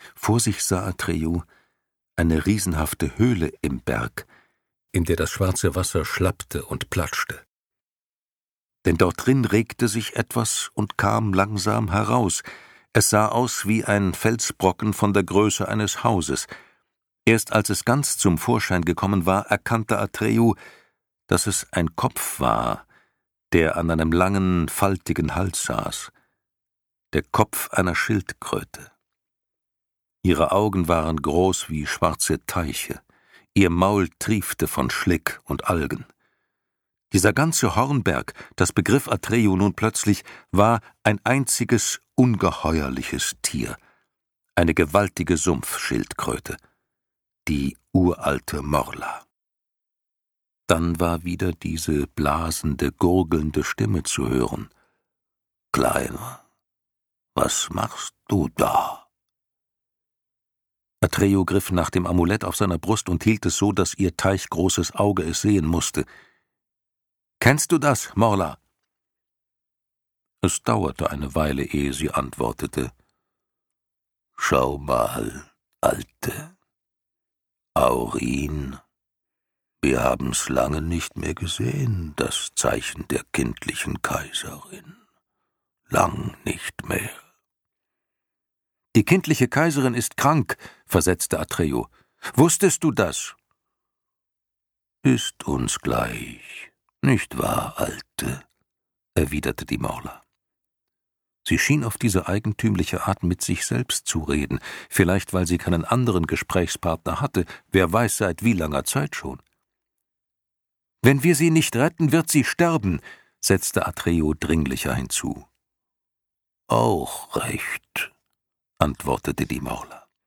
Vor sich sah Atreyu eine riesenhafte Höhle im Berg, in der das schwarze Wasser schlappte und platschte. Denn dort drin regte sich etwas und kam langsam heraus. Es sah aus wie ein Felsbrocken von der Größe eines Hauses. Erst als es ganz zum Vorschein gekommen war, erkannte Atreyu, dass es ein Kopf war, der an einem langen, faltigen Hals saß. Der Kopf einer Schildkröte. Ihre Augen waren groß wie schwarze Teiche. Ihr Maul triefte von Schlick und Algen. Dieser ganze Hornberg, das begriff Atreyu nun plötzlich, war ein einziges, ungeheuerliches Tier. Eine gewaltige Sumpfschildkröte. Die uralte Morla. Dann war wieder diese blasende, gurgelnde Stimme zu hören. »Kleiner, was machst du da?« Atreyu griff nach dem Amulett auf seiner Brust und hielt es so, dass ihr teichgroßes Auge es sehen musste. »Kennst du das, Morla?« Es dauerte eine Weile, ehe sie antwortete. »Schau mal, Alte. Aurin. Wir haben's lange nicht mehr gesehen, das Zeichen der kindlichen Kaiserin. Lang nicht mehr.« »Die kindliche Kaiserin ist krank«, versetzte Atreyu. »Wusstest du das?« »Ist uns gleich, nicht wahr, Alte?«, erwiderte die Morla. Sie schien auf diese eigentümliche Art mit sich selbst zu reden, vielleicht weil sie keinen anderen Gesprächspartner hatte, wer weiß seit wie langer Zeit schon. »Wenn wir sie nicht retten, wird sie sterben«, setzte Atreyu dringlicher hinzu. »Auch recht«, antwortete die Morla.